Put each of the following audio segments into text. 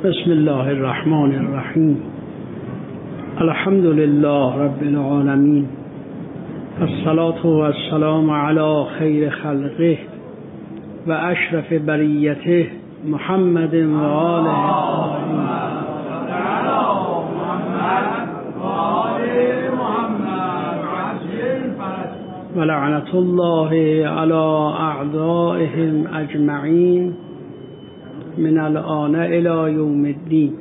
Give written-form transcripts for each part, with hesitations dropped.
بسم الله الرحمن الرحیم. الحمد لله رب العالمین، الصلاة والسلام علی خیر خلقه و اشرف بریته محمد و آله و لعنت الله علی اعدائهم اجمعین من الآن الی یوم الدین.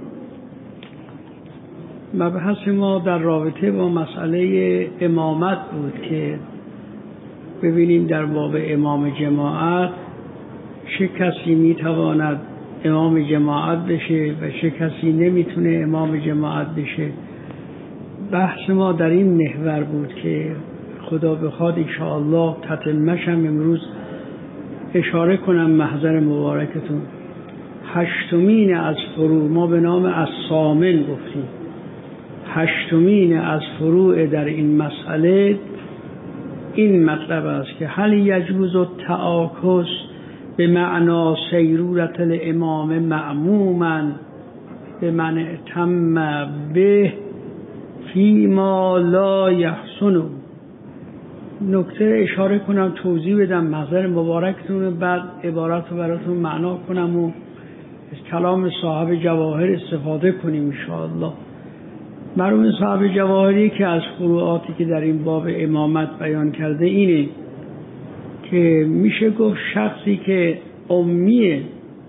مبحث ما در رابطه با مسئله امامت بود که ببینیم در باب امام جماعت چه کسی میتواند امام جماعت بشه و چه کسی نمیتونه امام جماعت بشه. بحث ما در این محور بود که خدا بخواد انشاءالله تتمش هم امروز اشاره کنم محضر مبارکتون. هشتمین از فروع، ما به نام الثامن گفتیم، هشتمین از فروع در این مسئله این مطلب است که هل یجوز التعاکس به معنا سیرورت الامام معموما به من اتم به فیما لا یحسن. نکته اشاره کنم، توضیح بدم محضر مبارکتون، بعد عبارت رو براتون معنا کنم و از کلام صاحب جواهر استفاده کنیم انشاءالله. مرحوم صاحب جواهری که از فروعاتی که در این باب امامت بیان کرده اینه که میشه گفت شخصی که امیه،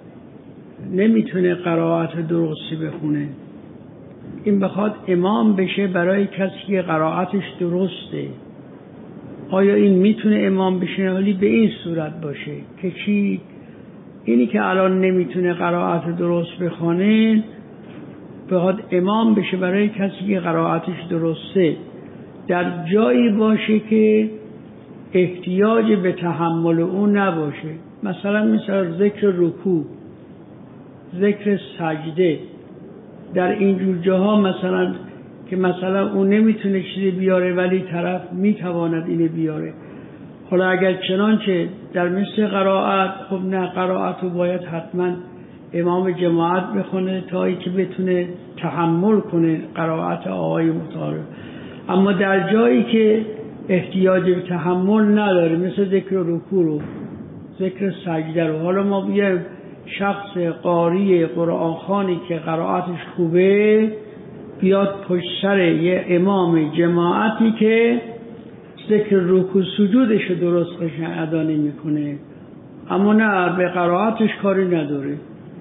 نمیتونه قرائت درستی بخونه، این بخواد امام بشه برای کسی که قرائتش درسته، آیا این میتونه امام بشه؟ ولی به این صورت باشه که چی؟ اینی که الان نمیتونه قرائت درست بخونه بخواد امام بشه برای کسی که قرائتش درسته، در جایی باشه که احتیاج به تحمل اون نباشه. مثلا ذکر رکوع، ذکر سجده، در اینجور جاها مثلا که مثلا اون نمیتونه چیزی بیاره ولی طرف میتواند اینو بیاره. حالا اگر چنانچه در مثل قرائت، خب نه، قرائت رو باید حتما امام جماعت بخونه تا ای که بتونه تحمل کنه قرائت آقای متعارف. اما در جایی که احتیاج به تحمل نداره، مثل ذکر رکوع رو، ذکر سجده رو، حالا ما بیایم شخص قاری قرآن خوانی که قرائتش خوبه بیاد پشت سر یه امام جماعتی که ذکر رکوع سجودش رو درست ادا نمی‌کنه اما نه به قرائتش کاری نداره،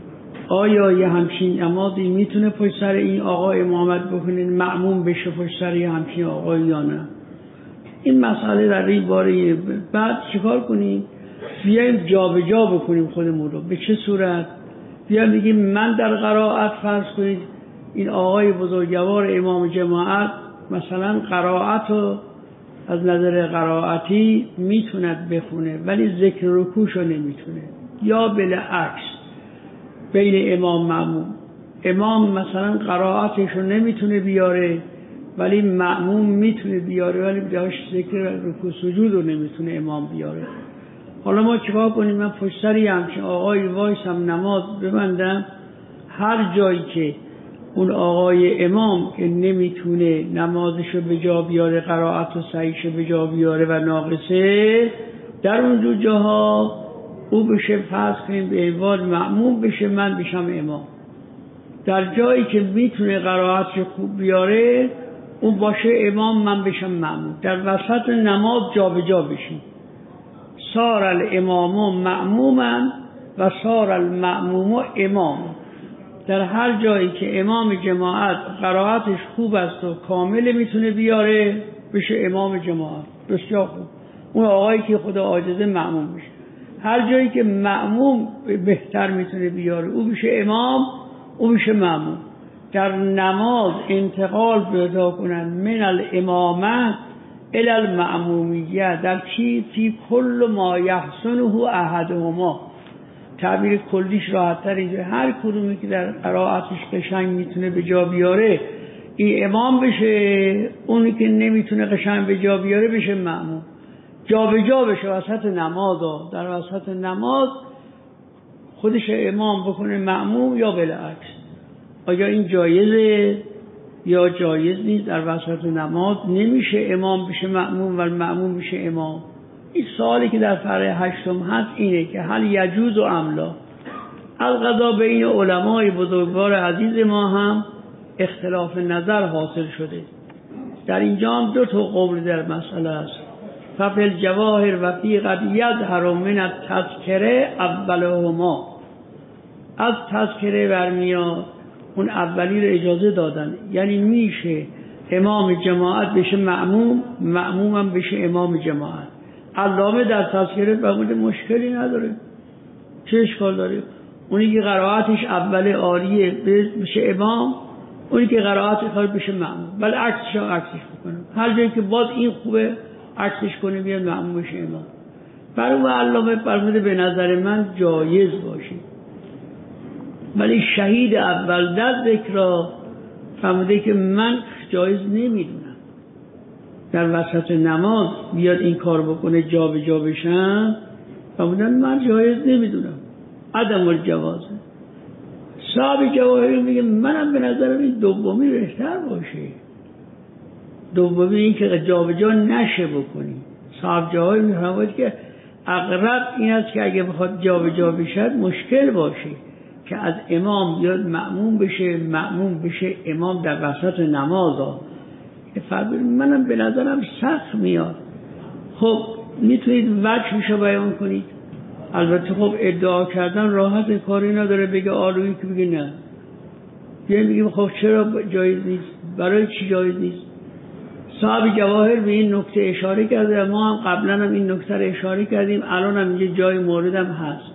آیا یه همچین نمازی میتونه پشت سر این آقا امامت بکنه، معموم بشه پشت سر یه همچین آقا یا نه؟ این مسئله در این باره. بعد چیکار کنیم؟ بیایم جا به جا بکنیم خودمون رو. به چه صورت؟ بیایم بگیم من در قرائت فرض کنید این آقای بزرگوار امام جماعت مثلا قرائت رو از نظر قرائتی میتوند بخونه ولی ذکر رکوعش رو نمیتونه، یا بالعکس بین امام معموم، امام مثلا قرائتش رو نمیتونه بیاره ولی معموم میتونه بیاره ولی داشت ذکر رکوع سجود رو نمیتونه امام بیاره. حالا ما چیکار کنیم؟ من پشت سر همچین آقای وایسم نماز ببندم، هر جایی که اون آقای امام که نمیتونه نمازشو به جا بیاره، قرائت و صحیحشو به جا بیاره و ناقصه، در اونجور جاها او بشه فرض کنیم به عنوان معموم بشه، من بشم امام. در جایی که میتونه قرائتش خوب بیاره اون باشه امام، من بشم معموم. در وسط نماز جا به جا بشیم، صار الامام معموما و صار المعموم امام. در هر جایی که امام جماعت قرائتش خوب است و کامل میتونه بیاره بشه امام جماعت، بسیار خوب، اون آقایی که خدا عاجزه معموم بشه. هر جایی که معموم بهتر میتونه بیاره او بشه امام، او بشه معموم. در نماز انتقال پیدا کنن من الامامه الی المعمومیه، در چی؟ فی کل ما یحسنه احدهما. تعبیر کلیش راحت تر اینجا، هر کدومی که در قرائتش قشنگ میتونه به جا بیاره این امام بشه، اونی که نمیتونه قشنگ به جا بیاره بشه معموم. جا به جا بشه وسط نماز، در وسط نماز خودش امام بکنه مأموم یا بالعکس؟ آیا این جایزه یا جایز نیست؟ در وسط نماز نمیشه امام بشه مأموم و مأموم بشه امام؟ این سوالی که در فرع 8 هست اینه که هل یجوز و ام لا. القضا بین علمای بزرگوار عزیز ما هم اختلاف نظر حاصل شده. در اینجا هم 2 قول در مسئله است. ففی الجواهر و فی قد یظهر من التذکره اولهما. از تذکره برمیاد، اون اولی رو اجازه دادن، یعنی میشه امام جماعت بشه مأموم، مأموم هم بشه امام جماعت. علامه در تذکره فرموده مشکلی نداره، چه اشکال داره؟ اونی که قرائتش اول عالیه بشه امام، اونی که قرائتش خارج بشه مأموم، ولی عکسش بکنه. هر جایی که باز این خوبه عکسش کنه بیاد مأموم بشه امام. برای علامه فرموده به نظر من جایز باشه، ولی شهید اول در ذکر فرموده که من جایز نمیدونم در وسط نماز بیاد این کار بکنه جا به جا بشن. فرمودن من جایز نمیدونم، عدم الجواز. صاحب جواهر میگه منم به نظرم این دومی بهتر باشه، دومی این که جا به جا نشه بکنی. صاحب جواهر میفرماید که اقرب این است که اگه بخواد جا به جا بشد مشکل باشه که از امام بیاد مأموم بشه، مأموم بشه امام در وسط نمازا. منم به نظرم سخت میاد. خب میتونید وجهشو بیان کنید. البته خب ادعا کردن راحت، کاری نداره بگه آلویی که بگه نه. یعنی بگیم خب چرا جایز نیست؟ برای چی جایز نیست؟ صاحب جواهر به این نکته اشاره کرده، ما هم قبلا هم این نکته رو اشاره کردیم، الان هم اینجا جای موردم هست.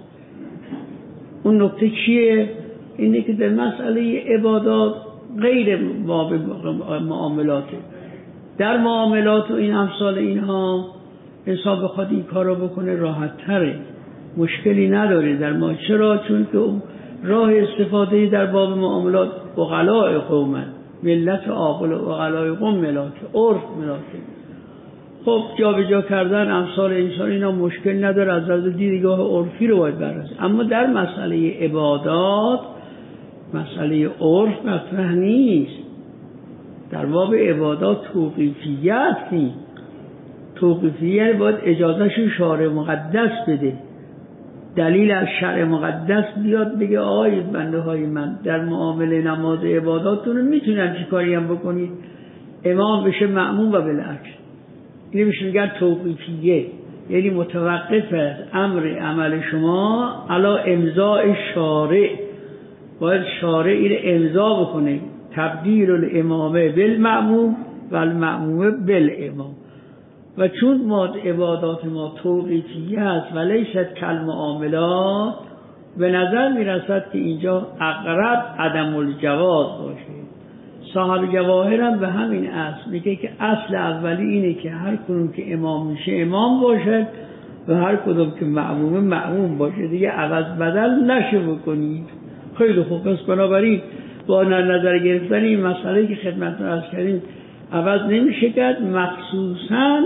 اون نکته چیه؟ اینه که در مسئله عبادات غیر باب معاملاته. در معاملات و این امثال اینها انسان بخواد این کار رو بکنه راحت تره، مشکلی نداره در ما. چرا؟ چون که راه استفاده در باب معاملات عقلاء قومن، ملت عاقل و عقلاء قوم ملاکه، عرف ملاکه. خب جا به جا کردن امثال انسان اینا مشکل نداره، از نظر دیدگاه عرفی رو باید بررسی. اما در مسئله عبادات مسئله عرف مطرح نیست. در باب عبادات توقیفیت نیست. توقیفیت باید اجازهش شارع مقدس بده، دلیل از شرع مقدس بیاد بگه آقای بنده های من در معامله نماز عباداتتون میتونم چی کاری هم بکنید، امام بشه مأموم و بالعکس. اینه بشه میگن توقیفیه، یعنی متوقف است امر عمل شما علی امضاء شارع. باید شارع این امضا بکنه، تبدیل الامامه بالمأموم و المأموم بالامام. و چون ما عبادات ما توقیفیه است و لیست کالمعاملات، به نظر میرسد که اینجا اقرب عدم الجواز باشه. صاحب جواهر هم به همین اصل میگه که اصل اولی اینه که هر کدوم که امام میشه امام باشد و هر کدوم که مأموم مأموم باشه، دیگه عوض بدل نشه بکنید. خیلی خوب. پس بنابراین با نظر گرفتن این مسئله که خدمتتون عرض کردیم عوض نمیشه کرد، مخصوصاً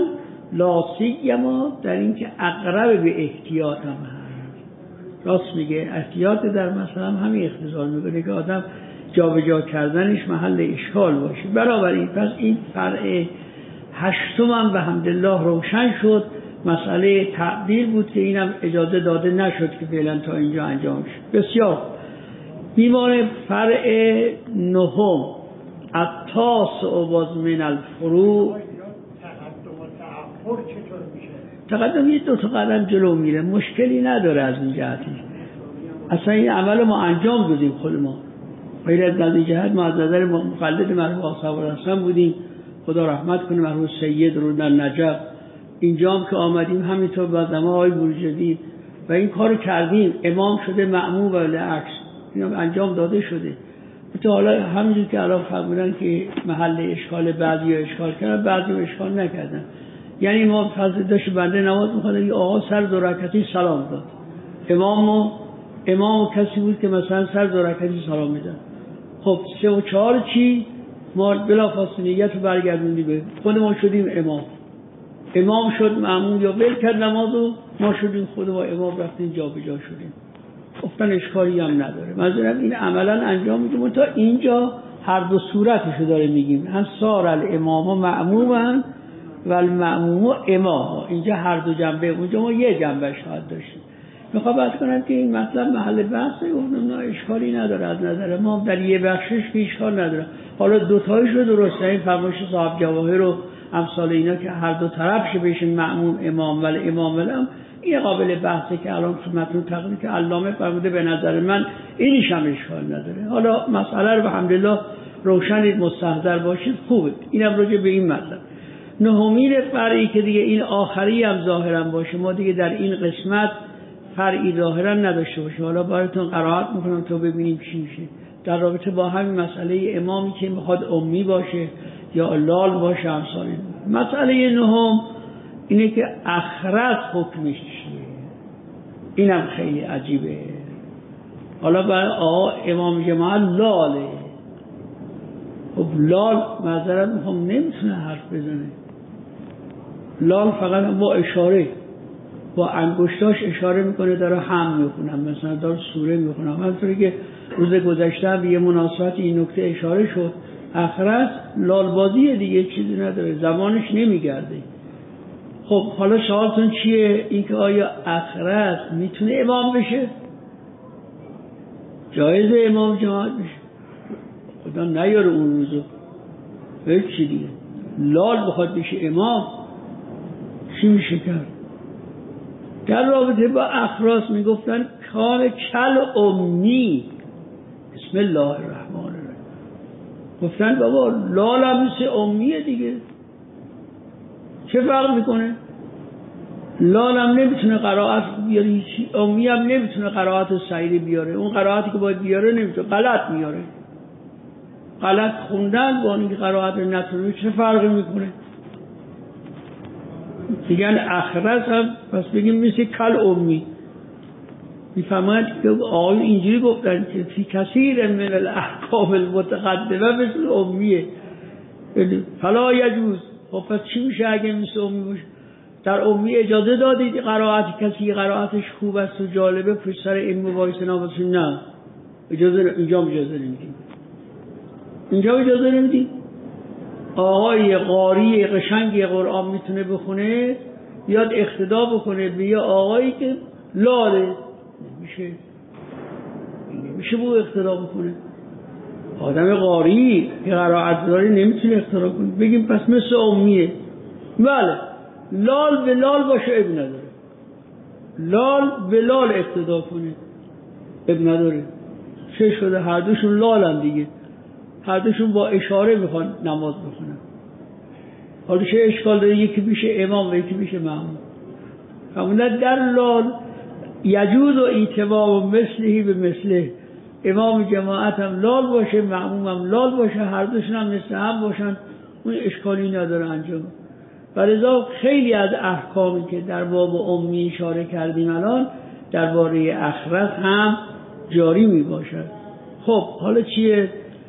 لاسیما در این که اقرب به احتیاط هم هست. راست میگه، احتیاط در مثلا همین اختزال میکنه که آدم جا به جا کردنش محل اشکال باشه. بنابراین پس این فرع 8 هم به حمدالله روشن شد. مسئله تعبیر بود که اینم اجازه داده نشد که فعلا تا اینجا انجام شد. بسیار میمانه فرع 9 التاسع باز من الفروع. تقدم یه 2 قدم جلو میره، مشکلی نداره از این جهتی. اصلا این عمل ما انجام دادیم خود ما، غیر از نظر جهت ما از نظر مقلد مرحوم آصحاب الحسن بودیم، خدا رحمت کنه مرحوم سید رو در نجف. اینجا هم که آمدیم همینطور بعد ما آقای بروجردی و این کارو کردیم، امام شده مأموم و بالعکس، این انجام داده شده. تو حالا همینجور که الان فرمودن که محل اشکال بعضی اشکال کردن، بعضی اشکال نکردن. یعنی ما فضل داشت بنده نماز می‌خواد، یه آقا سر 2 رکعتی سلام داد، امام کسی بود که مثلا سر 2 رکعتی سلام میداد. خب 3 و 4 چی؟ ما بلافاصله نیت رو برگردوندیم به خود ما شدیم امام شد مأموم یا ول کرد نمازو، ما شدیم خود ما امام رفتیم جا به جا شدیم. گفتن اشکالی هم نداره. منظورم این عملا انجام میدیم تا اینجا هر دو صورتشو داره میگیم، هم صار الامام مأموما و المأموم امام. اینجا هر دو جنبه، اونجا ما یه جنبه شاید داشتیم. میخوام بحث کنم که این مطلب محل بحثه. گفتم نه اشکالی نداره، از نظر ما در یه بخشش که اشکال نداره. حالا دوتایش رو درسته، این فرمایش صاحب جواهر و امثال اینا که هر دو طرفش بشن مأموم امام ولی امام ولم، این قابل بحثه که الان خدمتتون تقریر که علامه فرموده به نظر من اینیش هم اشکال نداره. حالا مسئله رو الحمدلله روشنید، مستحضر باشید، خوبه. اینم راجع به این مطلب. نهمین فرعی که دیگه این آخری هم ظاهرا باشه، ما دیگه در این قسمت فرعی ظاهرا نداشته باشه. حالا براتون قرائت میکنم تا ببینیم چی میشه در رابطه با همین مسئله امامی که میخواد امی باشه یا لال باشه امثال این. مسئله نهم اینه که اخرس حکمش چیه. اینم خیلی عجیبه. حالا برای امام جماعت لاله. خب لال معذرت میخوام نمیتونه حرف بزنه. لال فقط با اشاره، با انگشتاش اشاره میکنه، داره هم میخونم، مثلا داره سوره میخونم. همونطوری که روز گذشته به یه مناسبت این نکته اشاره شد. اخرس لالبازی دیگه، چیزی نداره، زمانش نمیگرده. خب حالا سوالتون چیه؟ اینکه آیا اخرس میتونه امام بشه؟ جایزه امام جماعت بشه؟ خدا نیاره اون روزو. هیچ چی دیگه لال بخواد بشه امام چی میشه کرد؟ در رابطه با اخراس میگفتن کان کل امی. بسم الله الرحمن الرحیم. گفتن بابا لال هم مثل امیه دیگه، چه فرق میکنه؟ لال هم نمیتونه قرائت بیاره، امی هم نمیتونه قرائت صحیح بیاره. اون قرائتی که باید بیاره نمیتونه، غلط میاره. غلط خوندن با اینکه قرائت نتونه چه فرقی میکنه؟ میگن اخرس هم پس بگیم مثل کل امی. میفهمند که آقای اینجوری گفتن که فی کثیر من الاحکام المتقدمه مثل امیه. فلا یجوز. خب پس چی میشه اگه مثل امی باشه؟ در امی اجازه دادید قرائت کسی قرائتش خوب است و جالبه پشت سر این مباحثه نباشه؟ نه اجازه، اینجا اجازه نمیدیم. اینجا اجازه نمیدیم. آقای قاری قشنگی قرآن میتونه بخونه، بیاد اقتدا بکنه به یه آقایی که لاله. نمیشه با اقتدا بکنه. آدم قاری که قرائت داره نمیتونه اقتدا کنه. بگیم پس مثل امیه. بله لال به لال باشه اب نداره، لال به لال اقتدا کنه اب نداره. چه شده؟ هر دوشون لالن دیگه، هر دوشون با اشاره میخوان نماز بخونن. حالا چه اشکال داره یکی میشه امام و یکی میشه مأموم؟ همونه در لال یجوز و ایتباع و مثلی به مثله. امام جماعت هم لال باشه، مأموم هم لال باشه، هر دوشون هم مثل هم باشن، اون اشکالی نداره انجام. ولذا خیلی از احکامی که در باب امی اشاره کردیم الان درباره اخرس هم جاری می باشد. خب حالا چیه؟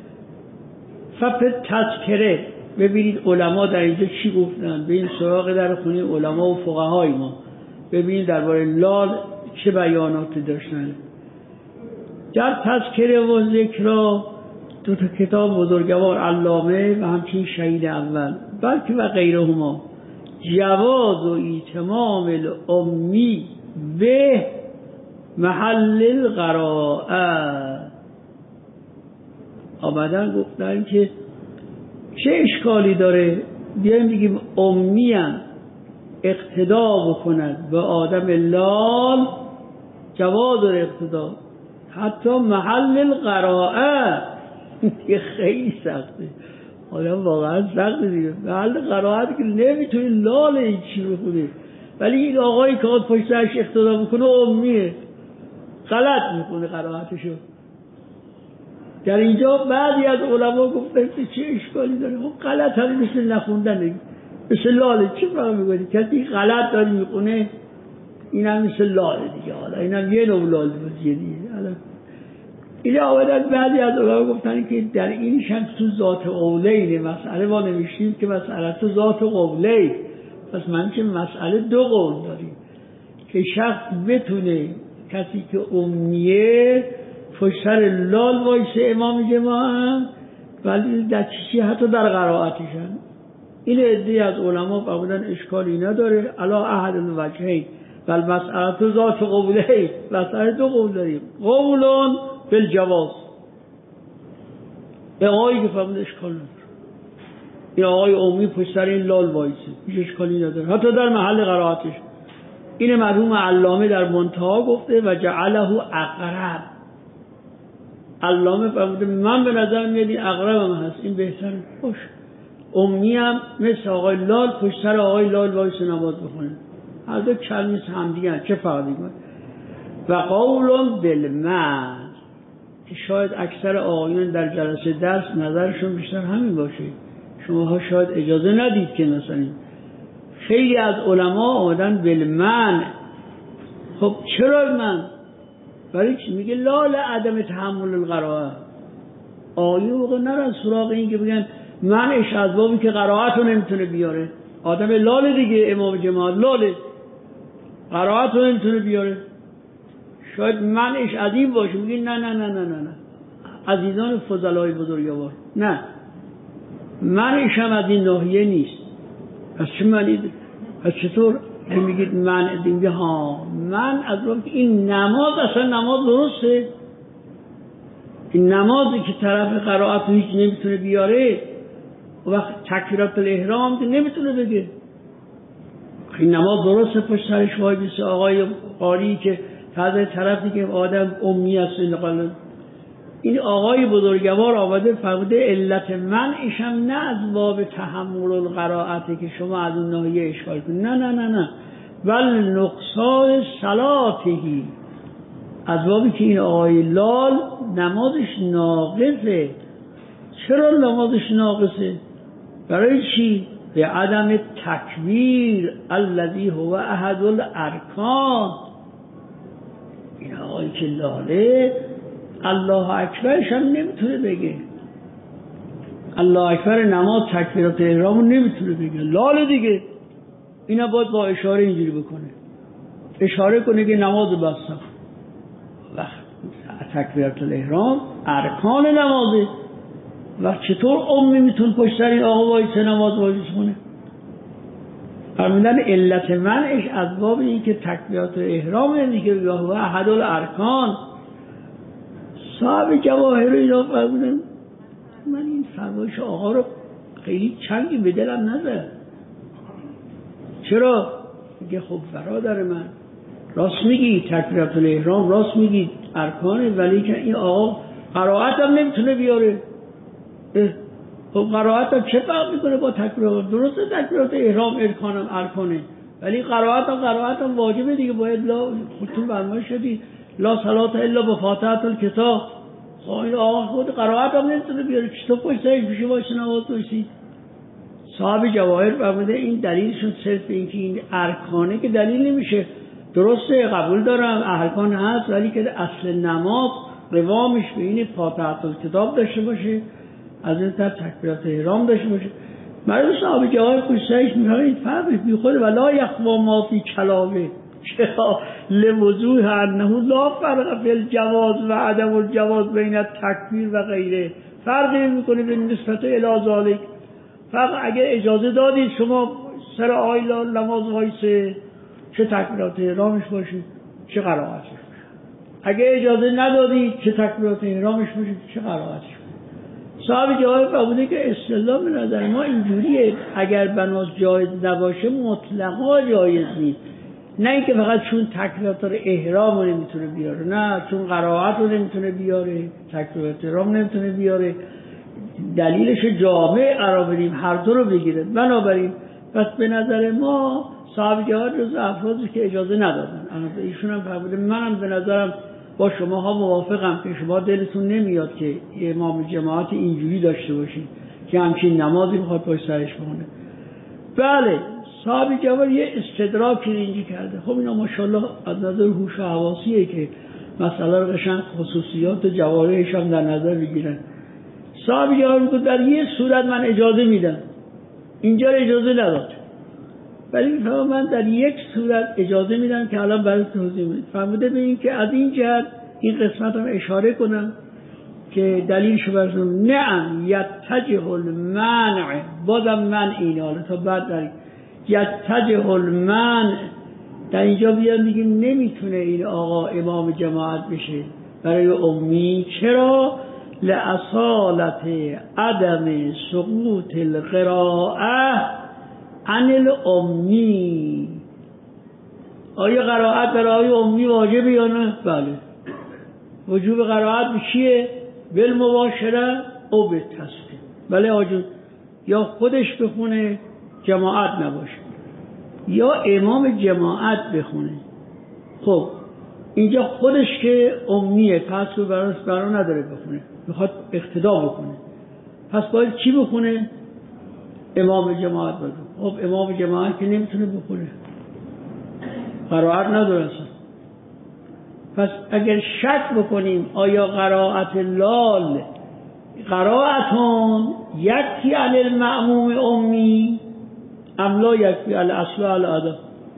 فقط تذکره. ببینید علما در اینجا چی گفتن. به این سراغ در خونه علما و فقهای ما ببینید درباره لال چه بیاناتی داشتن. در تذکره و ذکر دو تا کتاب بزرگوار علامه و همچنین شهید اول بلکه و غیرهما جواز و ایتمام الامی به محل القراءه آمدن گفتن که چه اشکالی داره بیایم بگیم امی هم اقتدا بکند به آدم لال، جواز داره اقتدا حتی محل القراءه. یه خیلی سخته، آدم واقعا سخته دیگه. محل قرائت که نمیتونی لال این چی بخونه، ولی این آقایی که پشت سرش اقتدا بکنه امیه، غلط میکنه قرائتشو. در اینجا بعضی از علما گفتن که چه اشکالی داره؟ خب غلط هم مثل نخوندن، مثل لاله، چه فرق میکنه؟ کسی غلط داره میخونه این هم مثل لاله دیگه. حالا این هم یه نوع لاله بازیه دیگه. این آمدن بعضی از علما گفتن که در این شمس تو ذات قولین مسئله ما نمیشتیم که مسئله تو ذات قولین. پس من که مسئله دو قول داریم که شخص بتونه کسی که امیه پشت سر لال وایسه امام جماعت، ولی در چیزی حتی در قرائتشن. این عده از علما فرمودن اشکالی نداره، علا احد الوجهین و المسئله ذات قبولین. مسئله دو قول داریم، قولون بالجواز. به آقایی که فرمود اشکال نداره، این آقای امی پشت سر این لال وایسه هیچ اشکالی نداره حتی در محل قرائتش. این مرحوم علامه در منتها گفته و جعله اقرب. علامه فرموده من به نظر میاد این اقربم هست، این بهتره. خوش امی هم مثل آقای لال پشت سر آقای لال وایسه نماز بخونه، هر دو کلمه همدیگه هست، چه فرقی کنه. و قول بالمن، که شاید اکثر آقایون در جلسه درس نظرشون بیشتر همین باشه. شماها شاید اجازه ندید که مثلا خیلی از علما آمدن بالمن. خب چرا من؟ برای چی؟ میگه لال عدم تحمل القرائه. آیه موقع نرن سراغ این که بگن منش از بابی که قرائت رو نمیتونه بیاره. آدم لال دیگه، امام جماعت لاله، قرائت رو نمیتونه بیاره. شاید منش از این باشه. میگه نه نه نه نه نه عزیزان فضلای بزرگوار، نه، منش هم از این ناحیه نیست. پس چه معنی؟ پس چطور میگید من دیگه؟ ها من از وقتی این نماز اصلا نماز درسته، این نمازی که طرف قرائت هیچ نمیتونه بیاره، و وقت تکبیرات الاحرام که نمیتونه بگه این نماز درسته، پشت سرش وای بیسه آقای قاری که تازه طرفی که آدم امی است. این آقای بزرگوار آمده فرموده علت منعش هم نه از باب تحمل القرائته که شما از اون ناحیه اشکال کنید، نه نه نه نه، بل نقصان صلاتهی، از بابی که این آقای لال نمازش ناقصه. چرا نمازش ناقصه؟ برای چی؟ به عدم تکبیر الذی هو احد الارکان. این آقای که لاله الله اکبرش هم نمیتونه بگه، الله اکبر نماز تکبیرات احرام رو نمیتونه بگه، لال دیگه. اینا باید با اشاره اینجوری بکنه، اشاره کنه که نماز بستم. وقت تکبیرات الاحرام ارکان نمازه، و چطور امی میتونه پشت سر این آقا وایسه نماز کنه؟ فرمودن علت منعش از باب این که تکبیرات احرام نمیگه و احد الارکان. صاحب جواهر اینا فرمودن من این فرمایش آقا رو خیلی چنگی به دلم نزد. چرا؟ میگه خب برادر من راست میگی، تکبیرات الاحرام راست میگی ارکانه، ولی که این آقا قرائت هم نمیتونه بیاره. خب قرائت هم چه فرق میکنه با تکبیرات؟ درسته تکبیرات احرام ارکانه، ولی قرائت هم واجبه دیگه. باید خودتون فرمایش شدی لا صلاة الا بفاتحة الکتاب. این آقا خود قرائت هم نمیتونه بیاره، چطور پشت سرش میشه باشه نماز باشی؟ صاحب جواهر فرموده این دلیلشون صرف این که این ارکانه که دلیل نمیشه. درسته قبول دارم ارکان هست، ولی که اصل نماز قوامش به این فاتحة الکتاب داشته باشه، از این طرف تکبیرات احرام داشته باشه. مرد صاحب جواهر پشت سرش میگه این فرقش بیخوده و لا یخوا ما فی کلامه. چرا؟ لوضوح انه لا فرق فی الجواز و عدم الجواز بین التکبیر و غیره. فرقی میکنه به نسبت الی ذالک. فرق اگر اجازه دادید شما سر آیلا نماز وایسه، چه تکبیرات احرامش باشید چه قرائتش باشه. اگر اجازه ندادید چه تکبیرات احرامش باشید چه قرائتش باشه. صاحب جواهر فرموده که اصطلاح به نظر ما اینجوریه، اگر بناس جایز نباشه مطلقا جایز نیست. نه اینکه فقط چون تکبیرات احرام رو نمیتونه بیاره، نه چون قرائت رو نمیتونه بیاره، تکبیرات احرام نمیتونه بیاره، دلیلش جامع قرار بدیم هر دو رو بگیره. بنابراین پس به نظر ما صاحب جواهر جز افرادی که اجازه ندادن. ایشون هم فرموده منم به نظرم با شماها موافقم که شما دلتون نمیاد که امام جماعت اینجوری داشته باشید که همچین نمازی میخواد پشت سرش بخونه. بله صاحب جواهر یه استدراکی اینجا کرده. خب اینا ماشاءالله از نظر هوش و حواسیه که مسئله رو قشنگ خصوصیات جواهرش هم در نظر بگیرن. صاحب جواهر میگه در یه صورت من اجازه میدم، اینجا اجازه نداد. ولی من در یک صورت اجازه میدم که الان برای توضیح میدم. فرموده ببین که از این جهت این قسمت هم اشاره کنم که دلیلشو برسونم. نعم یتجه المنع، بازم من این حالا تا بعد داریم یتجه المنع، در اینجا بیاد میگیم نمیتونه این آقا امام جماعت بشه برای امی. چرا؟ لأصالت عدم سقوط القراءه عن الامی. آیا قرائت برای امی واجبه یا نه؟ بله. وجوب قرائت چیه؟ بالمباشره او بالتصحیح. بله آجون، یا خودش بخونه جماعت نباشه یا امام جماعت بخونه. خب اینجا خودش که امیه، پس رو برا نداره بخونه، میخواد اقتدا بکنه، پس باید چی بخونه؟ امام جماعت بخونه. خب امام جماعت که نمیتونه بخونه، قرائت نداره اصلا. پس اگر شک بکنیم آیا قرائت لال قرائتون یکفی علی المأموم امی ام لا یکفی علی اصل علی عدم،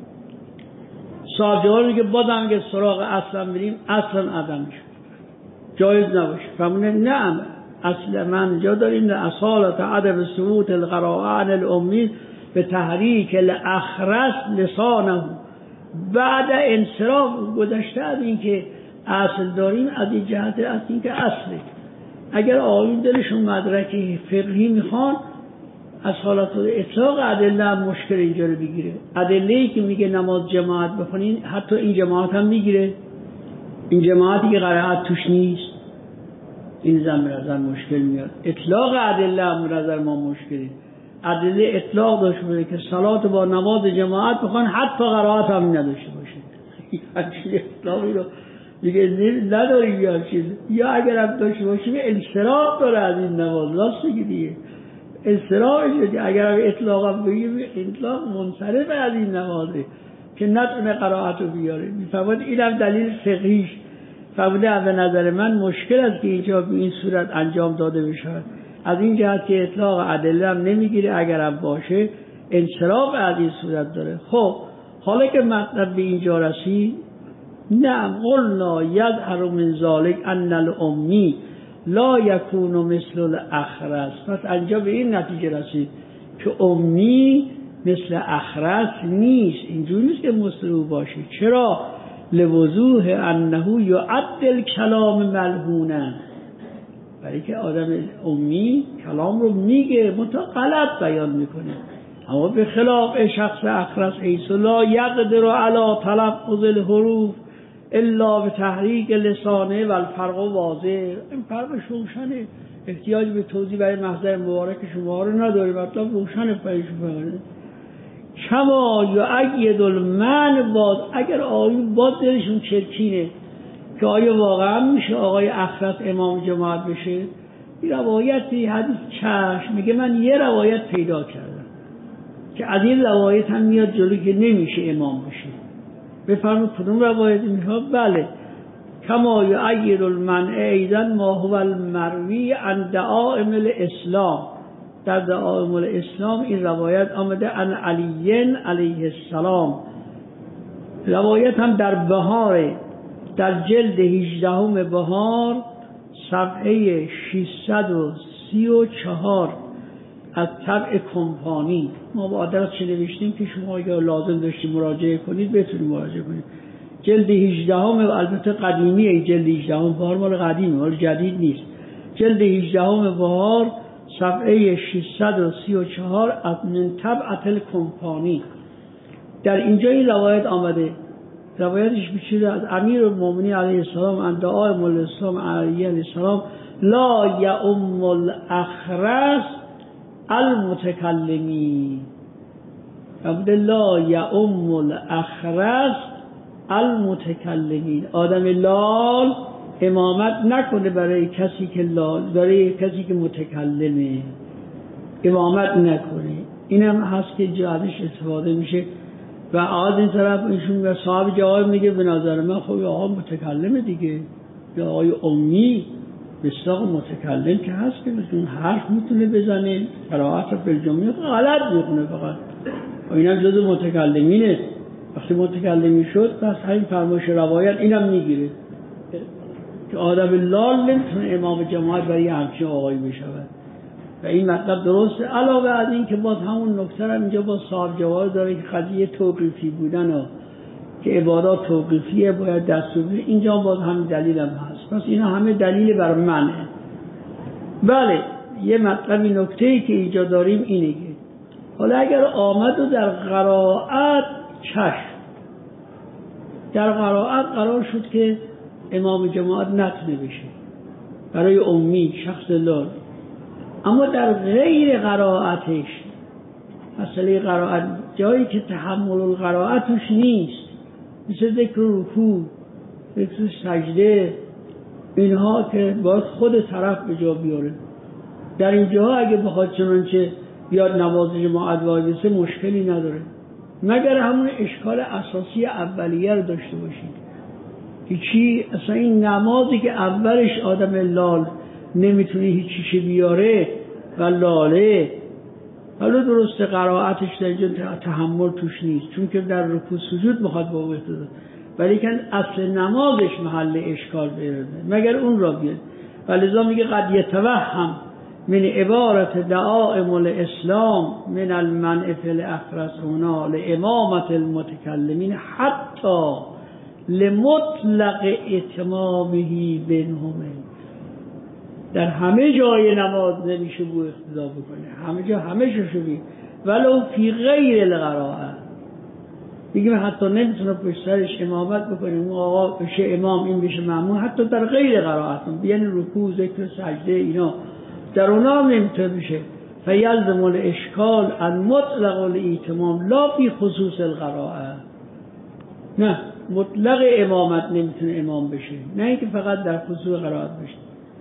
صاحب جواب میگه بازم اگه سراغ اصلا بریم اصلا عدم شد جایز نباشه. فرمونه نه، اصل من جا داریم اصالت عدم ثبوت القراءه عن الامی به تحریک الاخرس لسانه بعد انصراف. گذشته از این که اصل داریم از این جهت از این که اصله. اگر آیون دلشون مدرک فقهی میخوان از حالات اطلاق ادله هم مشکل اینجا رو بگیره. ادله‌ای که میگه نماز جماعت بخونین حتی این جماعت هم میگیره، این جماعتی که قرائت توش نیست، این نظر مشکل میاد. اطلاق ادله هم نظر ما مشکلی. ادله اطلاق داشته باشه که صلات با نماز جماعت بخوان حتی قرائت هم نداشته باشه. همچین اطلاقی رو میگه نداریم یا چیز، یا اگر هم داشته باشیم انصراف داره از این نماز. راست میگه دیگه، انصراف شده. اگر هم اطلاق هم بگیم اطلاق منصرف از این نمازه که نتونه قرائت رو بیاره. میفهمید اینم دلیل فقهیش. فرموده به نظر من مشکل است که اینجا به این صورت انجام داده بشه، از این جهت که اطلاق ادله هم نمیگیره، اگر هم باشه انصراف از این صورت داره. خب حالا که مطلب به اینجا رسید، نعم قلنا یظهر من ذلک ان الامی لا یکون مثل الاخرس. پس اینجا به این نتیجه رسید که امی مثل اخرس نیست، اینجوری نیست که مثل او باشه. چرا؟ لوضوح انه یعدل کلام ملهونا، برای که آدم امی کلام رو میگه منتها غلط بیان میکنه. اما به خلاف شخص اخرس حیث لا یقدر علی تلفظ الحروف الا به تحریک لسانه و الفرق واضح. این فرقش روشنه، احتیاج به توضیح برای محضر مبارک شما رو نداره، مطلب روشنه برای شما. کما یؤید المنع باز، اگر آیون باز دلشون چرکینه که آیا واقعا میشه آقای اخرس امام جماعت بشه، این روایتی حدیث چشم میگه من یه روایت پیدا کردم که از این روایت هم میاد جلوی که نمیشه امام بشه. بفرمایید کدوم روایت میخواد؟ بله، کما یؤید المنع ایضا ما هو المروی عن دعائم الاسلام. در دعائم الاسلام این روایت آمده عن علی علیه السلام. روایت هم در بهار، در جلد 18 بهار صفحه 634 از طبع کمپانی. ما با آدرس چه نوشتیم که شما اگر لازم داشتید مراجعه کنید بتونید مراجعه کنید. جلد 18 البته قدیمیه، جلد 18 بهار مال قدیمه، مال جدید نیست. جلد 18 بهار صفحه 634 از من طبعة الکمپانی. در اینجا این روایت آمده. روایتش میشه از امیر المومنین علیه السلام ان دعائم الاسلام علیه السلام لا یؤم الاخرس المتکلمی. لا یؤم الاخرس المتکلمین. آدم لال امامت نکنه برای کسی که لال، برای کسی که متکلمه امامت نکنه. اینم هست که جادش استفاده میشه. و آد این طرف ایشون و صاحب جواب میگه به نظر من خب آقا متکلمه دیگه، یا آقای امی بسیار متکلم که هست که اون حرف میتونه بزنه، قرائت بالجمله غلط میکنه فقط. و اینم جزو متکلمینه. وقتی متکلمی شد پس همین فرمایش روایت اینم میگیره که آدم لال نمیتونه امام جماعت برای همچین آقایی بشود و این مطلب درسته. علاوه از این که باز همون نکته هم اینجا با صاحب جواز داره که قضیه توقیفی بودن و که عبادات توقیفیه باید دستور بده، اینجا باز همین دلیل هم هست. پس اینا همه دلیل بر منه. بله یه مطلبی نکته‌ای که اینجا داریم اینه که حالا اگر آمد و در قرائت چشم، در قرائت قرار شد که امام جماعت نتونه بشه برای امی شخص لال، اما در غیر قرائتش، مسئله قرائت جایی که تحمل القرائت توش نیست، مثل ذکر رکوع، ذکر سجده، اینها که باید خود طرف به جا بیاره، در اینجاها اگه بخواد چنانچه بیاد نماز جماعت واجبه مشکلی نداره، مگر همون اشکال اساسی اولیه رو داشته باشید که چی؟ اصلا این نمازی که اولش آدم لال نمیتونه هیچیش بیاره و لاله، حالا درست قرائتش در اینجا تحمل توش نیست چون که در رکوع سجود میخواد با اقتدا، ولی که اصل نمازش محل اشکال بیاره مگر اون را بیاد. ولذا میگه قد یتوهم من عبارت دعائم الاسلام من المنع فی الاخرس هنا لامامت المتکلمین حتی لمطلق اتمامه بینهم. در همه جای نماز نمیشه بو اقتدا بکنه، همه جا همه شوشوی ولو فی غیر القرائه. میگیم حتی نمیتونه پشت سرش امامت بکنه، اون آقا بشه امام این بشه مأموم، حتی در غیر قرائت بیان رکوع ذکر سجده اینا در اونا هم نمیتونه بشه. فیلزم الاشکال ان مطلق الاتمام لا فی خصوص القرائه. نه مطلق امامت نمیتونه امام بشه، نه اینکه فقط در خصوص قرائت بشه.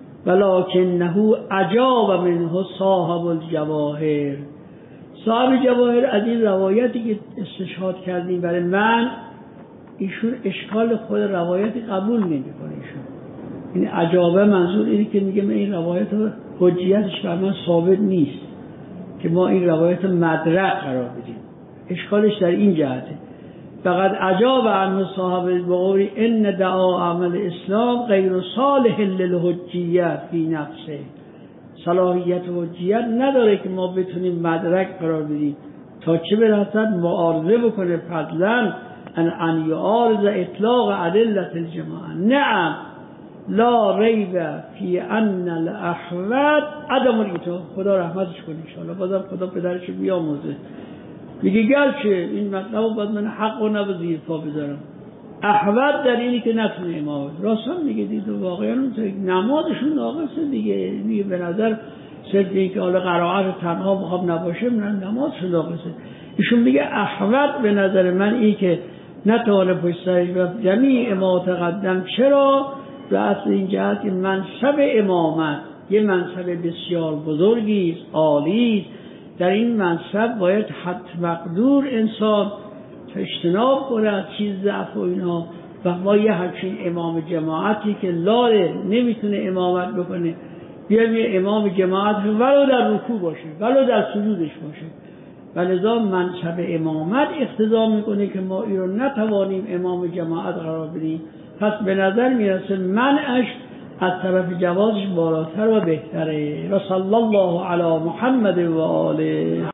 ولکنه عجاب منه صاحب الجواهر. صاحب جواهر از این روایتی که استشهاد کردیم برای من، ایشون اشکال خود روایتی قبول نمیکنه. ایشون این عجابه منظور اینه که میگه من این روایت حجیتش بر من ثابت نیست که ما این روایت مدرک قرار بدیم. اشکالش در این جهته. فقط عجاب عنه صاحب البغوی ان دعا عمل اسلام غیر صالح للحجیت فی نفسه. صلاحیت حجیت نداره که ما بتونیم مدرک قرار بدیم تا چه برسد معارضه بکنه فضلا ان یعارض اطلاق ادله الجماعه. نعم لا ریب فی ان الاحوط عدم الاتفاق. خدا رحمتش کنه ان شاء الله. بازم خدا پدرش بیامرزه. میگه گرچه این مطلب باید من حق و نبا زیر پا بذارم، احوط در اینی که نتونه امام راستان میگه دید و واقعا نمازشون ناقصه دیگه. میگه به نظر صرف این که حالا قرائت تنها بخواب نباشه نمازشون ناقصه. ایشون میگه احوط به نظر من این که نتوانه پشت سرش و جمیع ما تقدم. چرا؟ به اصل این جهت که منصب امامت یه منصب بسیار بزرگی است، عالی است. در این منصب باید حد مقدور انسان اجتناب کنه از چیز ضعف و اینا. و ما یه همچین امام جماعتی که لاله نمیتونه امامت بکنه، بیایم یه امام جماعت ولو در رکوع باشه ولو در سجودش باشه. ولذا منصب امامت اقتضا میکنه که ما این رو نتوانیم امام جماعت قرار بدیم. پس به نظر میرسه منعش از طرف جوازش بالاتر و بهتره. و صلی الله علی محمد و آله.